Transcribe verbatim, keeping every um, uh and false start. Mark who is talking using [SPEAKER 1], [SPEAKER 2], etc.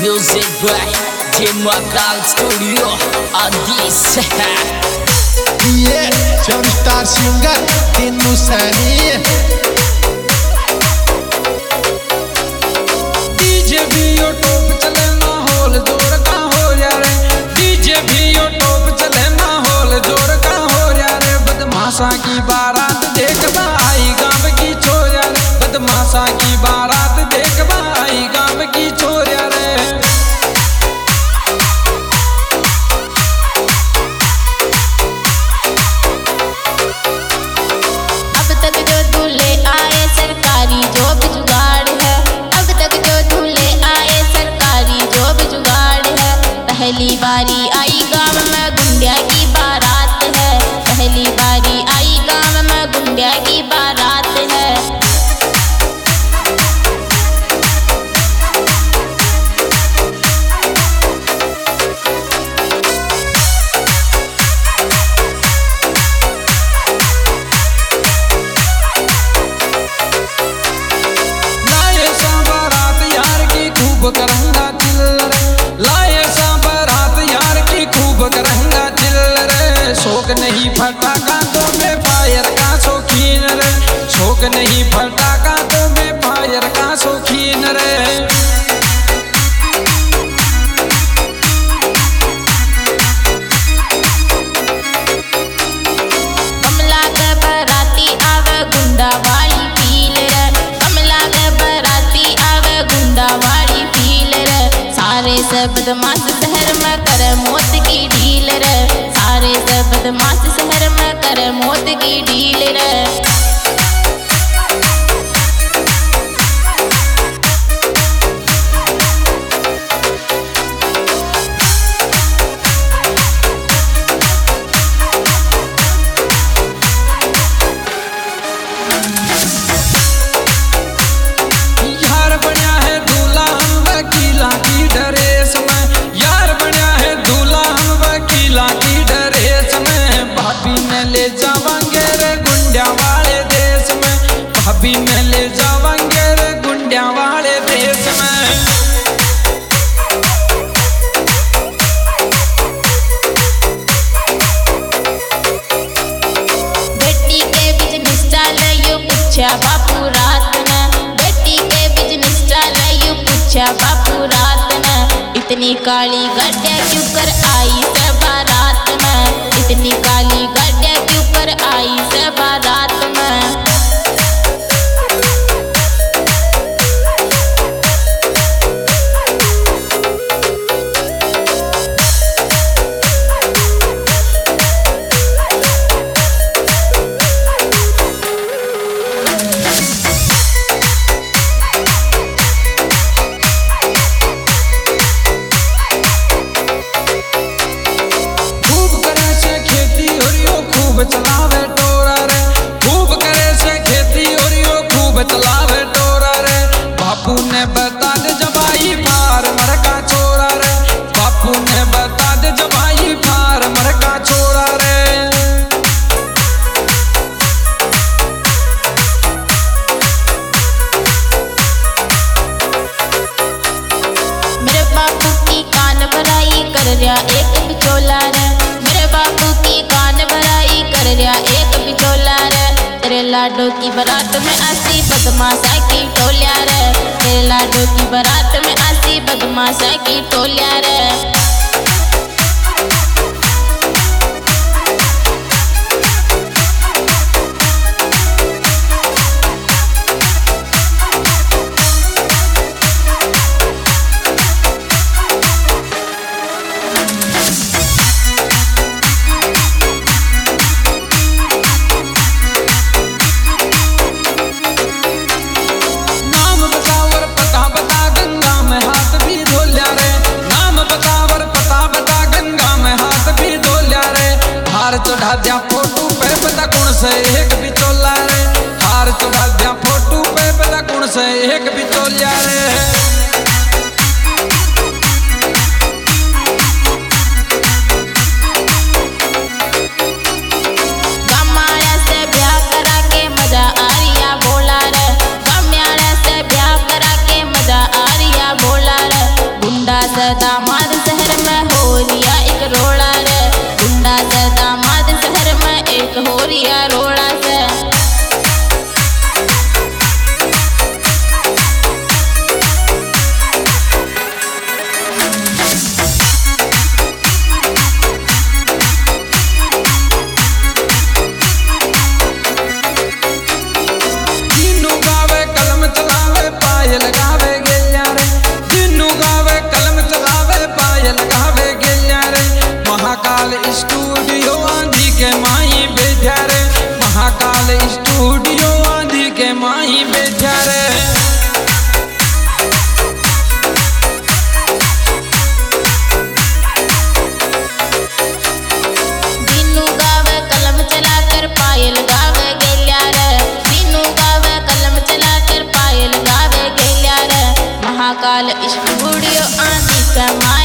[SPEAKER 1] Music by Demakal Studio on this.
[SPEAKER 2] Yeah, John Star Singer, Tinu Sani.
[SPEAKER 3] D J भी YouTube चले माहौल जोर का हो यारे, D J भी यूट्यूब चले माहौल जोर का हो यारे। बदमाशा की बारात देख भाई गाँव की छोर यारे, बदमाशा की बारात देख भाई गाँव की छोर यारे।
[SPEAKER 4] अब तक जो दूल्हे आए सरकारी जॉब जुगाड़ है, अब तक जो दूल्हे आए सरकारी जॉब जुगाड़ है। पहली बारी आई गाँव में गुंडिया की बारात है, पहली बारी आई गाँव में गुंडिया की बारात है।
[SPEAKER 3] करंगा चिल्लर लाए सा बारात यार की खूब करंगा चिल्लर। शौक नहीं फटाका तो मैं फायर का शौकीन रे, शौक नहीं फटाका तो मैं फायर का शौकीन रे।
[SPEAKER 4] कमला के बराती आवे गुंडा वाली फील रे, कमला के बराती आवे गुंडा वाली सारे से बदमाश शहर में करे मौत की ढील रे, सारे से बदमाश शहर में करे मौत की ढील रे। ले जावांगे रे गुंडिया वाले देश में, भाभी में ले जावांगे रे गुंडिया वाले देश में। बेटी के बिजनेस चाले यू पूछा बापू रात ने, बेटी के बिजनेस चाले यू पूछा बापू रात ने। इतनी काली गड्ढे क्यों कर आई से बारात में, इतनी काली गड्ढे क्यों कर आई से बारात में।
[SPEAKER 3] चलावे टोरा रे, खूब करे से खेती और यो खूब चलावे टोरा रे। बापू ने बता दे जबाई फार्मर का छोरा रे, बापू ने बता दे जबाई फार्मर का छोरा रे।
[SPEAKER 4] मेरे बापू की कान भराई कर रिया एक बिचौला रे, मेरे बापू की कान भराई कर रिया एक बिचौला रे। तेरे लाडो की बारात में आसी बदमाशा की टोलिया रे, तेरे लाडो की बारात में आसी बदमाशा की टोलिया रे।
[SPEAKER 3] चढ़ा दिया फोटो पे पता कौन से एक बिचौला रे, हार चढ़ा दिया फोटो पे पता कौन से एक बिचौलिया रे।
[SPEAKER 4] गमाया से ब्याह करा के मजा आ रिया बोला रे, गमाया से ब्याह करा के मजा आ रिया बोला रे। गुंडा गोपाल स्टूडियो आदि समाई